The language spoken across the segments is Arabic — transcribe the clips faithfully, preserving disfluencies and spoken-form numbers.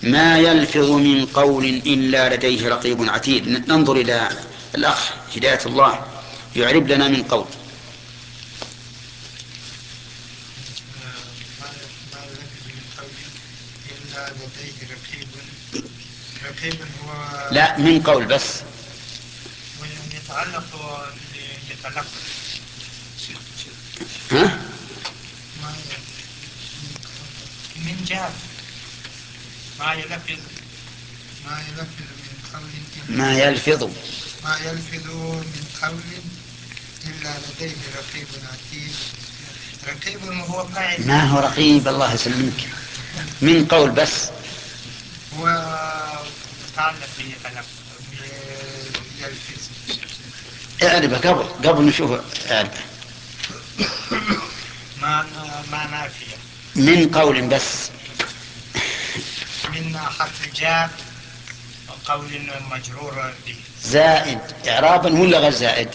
ما يلفظ من قول إلا لديه رقيب عتيد. ننظر إلى الأخ هداية الله يعرب لنا من قول. إلا لديه رقيب. رقيب هو لا، من قول بس. يتعلق يتلفظ. ها؟ من جهة ما يلفظ ما يلفظ من قول ما يلفظ ما يلفظ من قول إلا لديه رقيب عتيد. رقيب هو فاعل. ما هو رقيب، الله يسلمك. من قول بس. هو متعلق بيتلفظ يلفظ. اعربه قبل قبل نشوف. اعربه. ما ما نافية. من قول بس. من حرف الجار وقول مجرور به. زائد إعرابا ولا غير زائد؟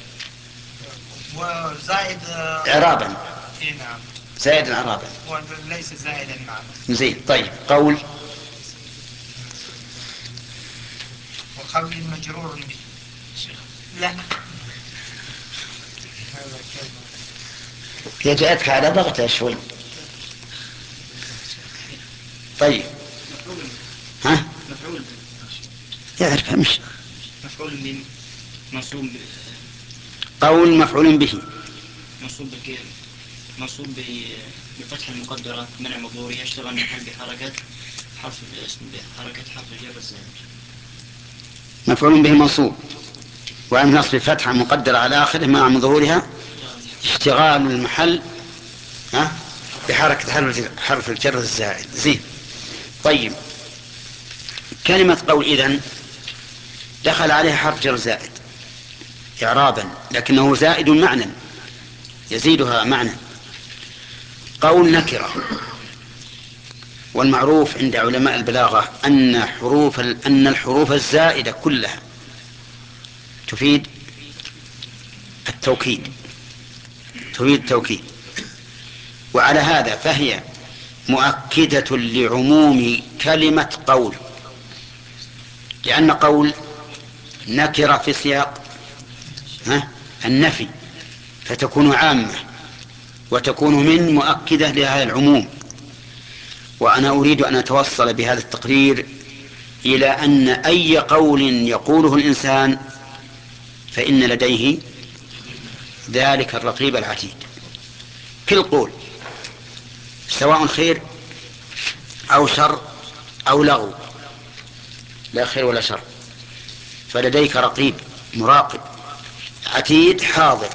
وزائد. إعرابا. إيه نعم. زائد إعرابا. وليس زائدا معنا. زين. طيب قول. وقول مجرور به. لا. هذا كلمة. هي جاءتك على ضغطها شوي. طيب. ها؟ مفعول يعرف مش مفعول به منصوب ب- قول مفعول به. منصوب بك منصوب ب- بفتح المقدرة منع مظهوره يشتغل محل بحركة حرف الاسم بحركة حرف الجر الزائد. مفعول به منصوب وعن نصب فتحة مقدرة على آخره مع ظهورها اشتغال المحل ها بحركة حرف حرف الجر الزائد. زين. طيب كلمة قول إذن دخل عليها حرف جر زائد إعرابا، لكنه زائد معنى يزيدها معنى. قول نكرة، والمعروف عند علماء البلاغة أن حروف أن الحروف الزائدة كلها تفيد التوكيد تفيد التوكيد وعلى هذا فهي مؤكدة لعموم كلمة قول، لأن قول نكرة في سياق ها النفي فتكون عامة وتكون من مؤكدة لهذا العموم. وأنا أريد أن أتوصل بهذا التقرير إلى أن أي قول يقوله الإنسان فإن لديه ذلك الرقيب العتيد. كل قول سواء خير أو شر أو لغو، لا خير ولا شر، فلديك رقيب مراقب عتيد حاضر.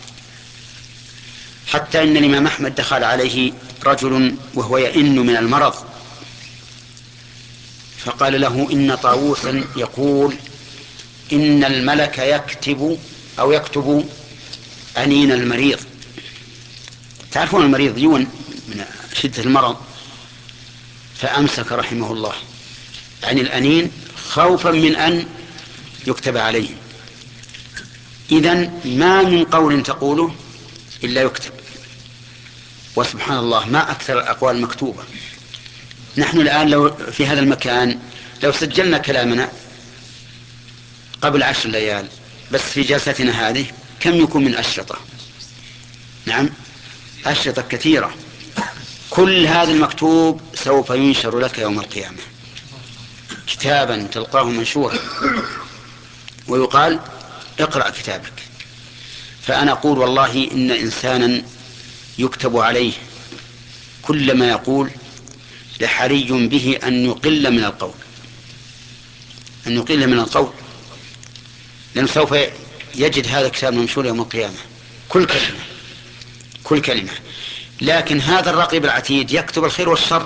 حتى إن الإمام أحمد دخل عليه رجل وهو يئن من المرض فقال له إن طاووسا يقول إن الملك يكتب أو يكتب أنين المريض. تعرفون المريض يون من شدة المرض، فأمسك رحمه الله عن الأنين خوفا من أن يكتب عليه. إذن ما من قول تقوله إلا يكتب. وسبحان الله ما أكثر الأقوال المكتوبة. نحن الآن لو في هذا المكان لو سجلنا كلامنا قبل عشر ليال بس في جلستنا هذه كم يكون من أشرطة؟ نعم أشرطة كثيرة. كل هذا المكتوب سوف ينشر لك يوم القيامة كتابا تلقاه منشورا ويقال اقرأ كتابك. فأنا أقول والله إن إنسانا يكتب عليه كل ما يقول لحري به أن يقل من القول أن يقل من القول لأنه سوف يجد هذا الكتاب منشور يوم القيامة كل كلمة كل كلمة. لكن هذا الرقيب العتيد يكتب الخير والشر،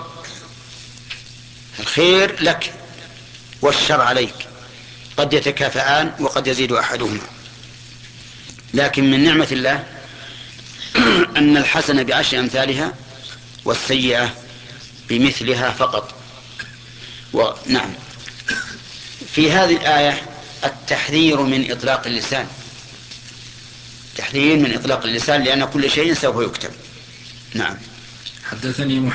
الخير لك والشر عليك، قد يتكافئان وقد يزيد أحدهما. لكن من نعمة الله أن الحسنة بعشر أمثالها والسيئة بمثلها فقط. ونعم في هذه الآية التحذير من إطلاق اللسان، تحذير من إطلاق اللسان لأن كل شيء سوف يكتب. نعم. حدثني